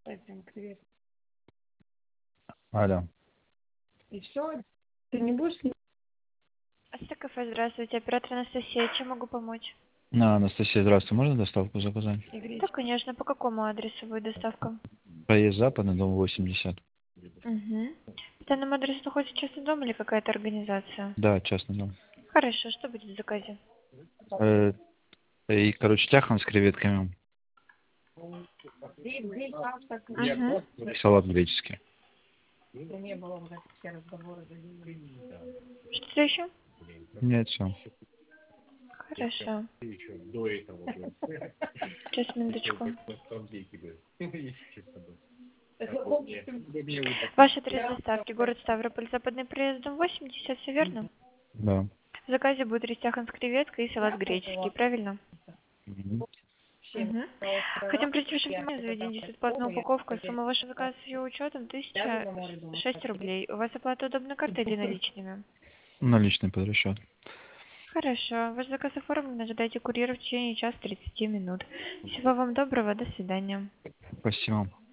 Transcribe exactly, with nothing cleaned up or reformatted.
Этим привет. Алло. И все? Ты не будешь? Астакафе, здравствуйте. Оператор Анастасия. Чем могу помочь? А, Анастасия, здравствуйте. Можно доставку заказать? Да, конечно. По какому адресу будет доставка? Проезд Западный, дом восемьдесят. Угу. По данному адресу находится частный дом или какая-то организация? Да, частный дом. Хорошо. Что будет в заказе? Э, и, короче, тяхан с креветками. Угу. И салат греческий. Не было вот этих все разговоры. Что еще? Нет, все. Хорошо. Сейчас, минуточку. Ваш адрес доставки. Город Ставрополь. Западный проезд, дом восемьдесят. Все верно? Да. В заказе будет рестяхан с креветкой и салат греческий. Правильно? Мгм. Угу. Хотим прийти ваше внимание, заведение бесплатная упаковка. Сумма вашего заказа с ее учетом тысяча шесть рублей. У вас оплата удобной картой или наличными? Наличный подрасчет. Хорошо. Ваш заказ оформлен. Ожидайте курьера в течение часа тридцати минут. Всего вам доброго. До свидания. Спасибо.